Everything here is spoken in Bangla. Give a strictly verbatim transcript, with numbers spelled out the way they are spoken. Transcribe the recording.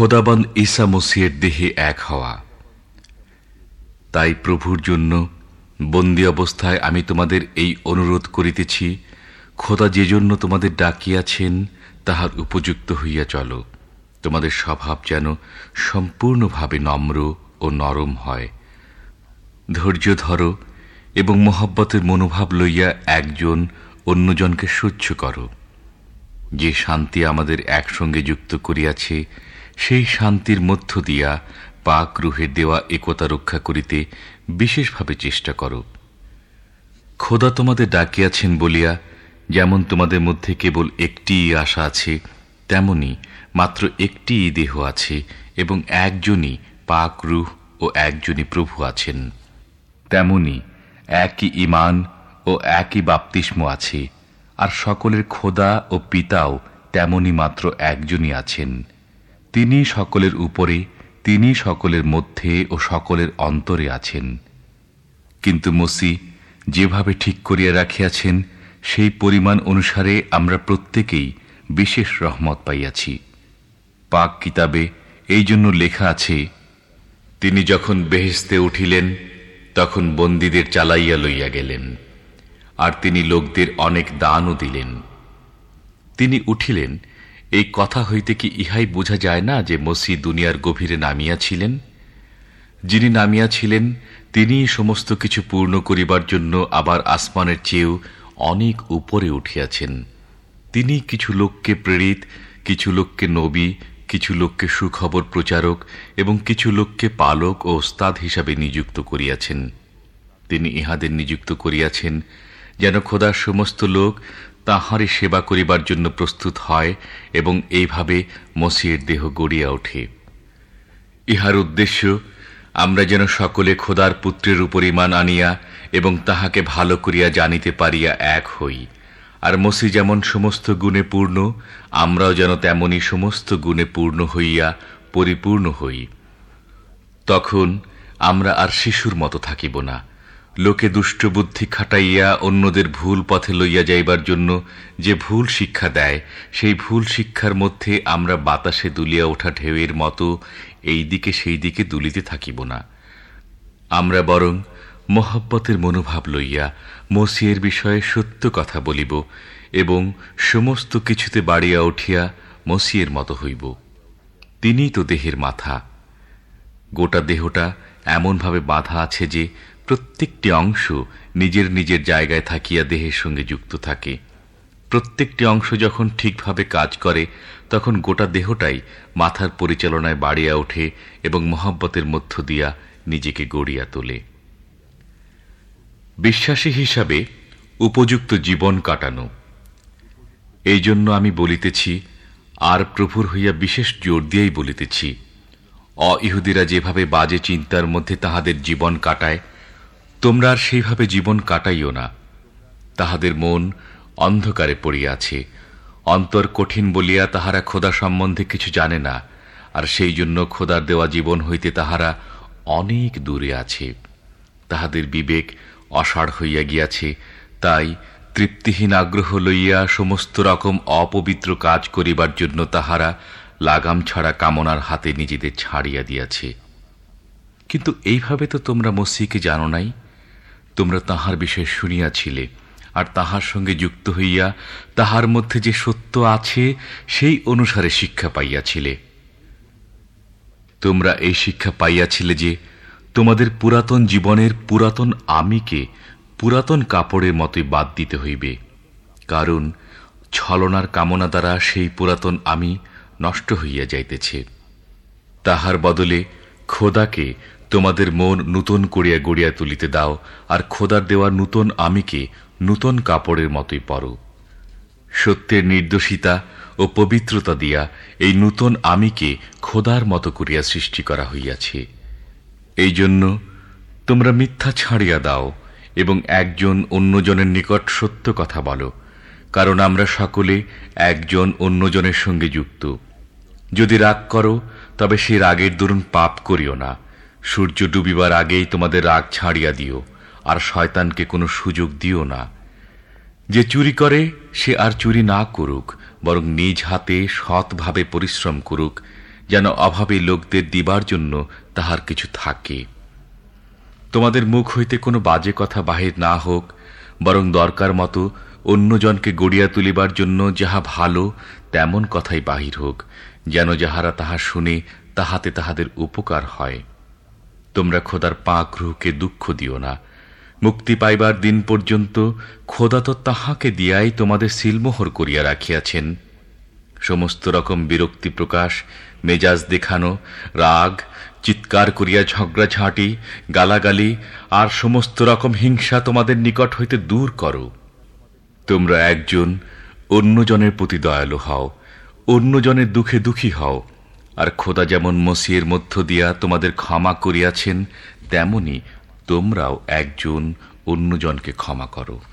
খোদাবন্দ ঈসা মসিহের দেহে এক হওয়া। তাই প্রভুর জন্য বন্দী অবস্থায় আমি তোমাদের এই অনুরোধ করিতেছি, খোদা যে জন্য তোমাদের ডাকিয়াছেন তাহার উপযুক্ত হইয়া চলো। তোমাদের স্বভাব যেন সম্পূর্ণভাবে নম্র ও নরম হয়। ধৈর্য ধরো এবং মহব্বতের মনোভাব লইয়া একজন অন্যজনকে সহ্য করো। যে শান্তি আমাদের একসঙ্গে যুক্ত করিয়াছে, সেই শান্তির মধ্য দিয়া পাক রূহের দেওয়া একতা রক্ষা করিতে বিশেষভাবে চেষ্টা করো। খোদা তোমাদের ডাকিয়াছেন বলিয়া যেমন তোমাদের মধ্যে কেবল একটিই আশা আছে, তেমনি মাত্র একটিই দেহ আছে এবং একজনই পাক রূহ ও একজনই প্রভু আছেন। তেমনি একই ঈমান ও একই বাপ্তিস্ম আছে। আর সকলের খোদা ও পিতাও তেমনি মাত্র একজনই আছেন। তিনি সকলের উপরে, তিনি সকলের মধ্যে ও সকলের অন্তরে আছেন। কিন্তু মসিহ যেভাবে ঠিক করিয়া রাখিয়াছেন, সেই পরিমাণ অনুসারে আমরা প্রত্যেকেই বিশেষ রহমত পাইয়াছি। পাক কিতাবে এই জন্য লেখা আছে, তিনি যখন বেহেশতে উঠিলেন তখন বন্দীদের চালাইয়া লইয়া গেলেন, আর তিনি লোকদের অনেক দানও দিলেন। তিনি উঠিলেন, এই কথা হইতে কি ইহাই বোঝা যায় না যে মসিহ দুনিয়ার গভীরে নামিয়াছিলেন? যিনি নামিয়াছিলেন তিনিই সমস্ত কিছু পূর্ণ করিবার জন্য আবার আসমানের চেয়েও অনেক উপরে উঠিয়াছেন। তিনি কিছু লোককে প্রেরিত, কিছু লোককে নবী, কিছু লোককে সুখবর প্রচারক এবং কিছু লোককে পালক ও ওস্তাদ হিসাবে নিযুক্ত করিয়াছেন। তিনি ইহাদের নিযুক্ত করিয়াছেন যেন খোদার সমস্ত লোক তাঁহারই সেবা করিবার জন্য প্রস্তুত হয় এবং এইভাবে মসিহের দেহ গড়িয়া ওঠে। ইহার উদ্দেশ্য আমরা যেন সকলে খোদার পুত্রের উপর ঈমান আনিয়া এবং তাহাকে ভালো করিয়া জানিতে পারিয়া এক হই। আর মসিহ যেমন সমস্ত গুণে পূর্ণ, আমরাও যেন তেমনি সমস্ত গুণে পূর্ণ হইয়া পরিপূর্ণ হই। তখন আমরা আর শিশুর মতো থাকিব না, লোকে দুষ্ট বুদ্ধি খাটাইয়া অন্যদের ভুল পথে লইয়া যাইবার জন্য যে ভুল শিক্ষা দেয়, সেই ভুল শিক্ষার মধ্যে আমরা বাতাসে দুলিয়া ওঠা ঢেউয়ের মতো এই দিকে সেই দিকে দুলিতে থাকিব না। আমরা বরং মহব্বতের মনোভাব লইয়া মসিহের বিষয়ে সত্য কথা বলিব এবং সমস্ত কিছুতে বাড়িয়া উঠিয়া মসিহের মতো হইব। তিনিই তো দেহের মাথা। গোটা দেহটা এমনভাবে বাঁধা আছে যে প্রত্যেকটি অংশ নিজের নিজের জায়গায় থাকিয়া দেহের সঙ্গে যুক্ত থাকে। প্রত্যেকটি অংশ যখন ঠিকভাবে কাজ করে, তখন গোটা দেহটাই মাথার পরিচালনায় বাড়িয়া ওঠে এবং মহব্বতের মধ্য দিয়া নিজেকে গড়িয়া তোলে। বিশ্বাসী হিসাবে উপযুক্ত জীবন কাটানো। এই জন্য আমি বলিতেছি, আর প্রভুর হইয়া বিশেষ জোর দিয়াই বলিতেছি, অইহুদিরা যেভাবে বাজে চিন্তার মধ্যে তাহাদের জীবন কাটায়, তোমরা আর সেইভাবে জীবন কাটাইও না। তাহাদের মন অন্ধকারে পড়িয়াছে, অন্তর কঠিন বলিয়া তাহারা খোদা সম্বন্ধে কিছু জানে না, আর সেই জন্য খোদার দেওয়া জীবন হইতে তাহারা অনেক দূরে আছে। তাহাদের বিবেক অসাড় হইয়া গিয়াছে, তাই তৃপ্তিহীন আগ্রহ লইয়া সমস্ত রকম অপবিত্র কাজ করিবার জন্য তাহারা লাগাম ছাড়া কামনার হাতে নিজেদের ছাড়িয়া দিয়াছে। কিন্তু এইভাবে তো তোমরা মসিহকে জানো নাই। তোমরা তাহার বিষয়ে শুনিয়াছিলে, আর তাহার সঙ্গে যুক্ত হইয়া তাহার মধ্যে যে সত্য আছে সেই অনুসারে শিক্ষা পাইয়াছিলে। তোমরা এই শিক্ষা পাইয়াছিলে যে তোমাদের পুরাতন জীবনের পুরাতন আমিকে পুরাতন কাপড়ের মতোই বাদ দিতে হইবে, কারণ ছলনার কামনা দ্বারা সেই পুরাতন আমি নষ্ট হইয়া যাইতেছে। তাহার বদলে খোদাকে তোমাদের মন নূতন করিয়া গড়িয়া তুলিতে দাও, আর খোদার দেওয়া নূতন আমিকে নূতন কাপড়ের মতোই পরো। সত্যের নির্দোষিতা ও পবিত্রতা দিয়া এই নূতন আমিকে খোদার মতো করিয়া সৃষ্টি করা হইয়াছে। এই জন্য তোমরা মিথ্যা ছাড়িয়া দাও এবং একজন অন্যজনের নিকট সত্য কথা বলো, কারণ আমরা সকলে একজন অন্যজনের সঙ্গে যুক্ত। যদি রাগ করো, তবে সেই রাগের দরুন পাপ করিও না। সূর্য ডুবিবার আগেই তোমাদের রাগ ছাড়িয়া দিও, আর শয়তানকে কোনো সুযোগ দিও না। যে চুরি করে সে আর চুরি না করুক, বরং নিজ হাতে সৎভাবে পরিশ্রম করুক, যেন অভাবী লোকদের দিবার জন্য তাহার কিছু থাকে। তোমাদের মুখ হইতে কোনো বাজে কথা বাহির না হোক, বরং দরকার মতো অন্যজনকে গড়িয়া তুলিবার জন্য যাহা ভালো তেমন কথাই বাহির হোক, যেন যাহারা তাহা শুনে তাহাতে তাহাদের উপকার হয়। তোমরা খোদার পাক রূহকে দুঃখ দিও না। মুক্তি পাইবার দিন পর্যন্ত খোদা তো তাহাকে দিয়াই তোমাদের সিলমোহর করিয়া রাখিয়াছেন। সমস্ত রকম বিরক্তি প্রকাশ, মেজাজ দেখানো, রাগ, চিৎকার করিয়া ঝগড়াঝাঁটি, গালাগালি আর সমস্ত রকম হিংসা তোমাদের নিকট হইতে দূর করো। তোমরা একজন অন্যজনের প্রতি দয়ালু হও, অন্যজনের দুঃখে দুঃখী হও। আর খোদা যেমন মসিহের মধ্য দিয়া তোমাদের ক্ষমা করিয়াছেন, তেমনি তোমরাও একজন অন্যজনকে ক্ষমা করো।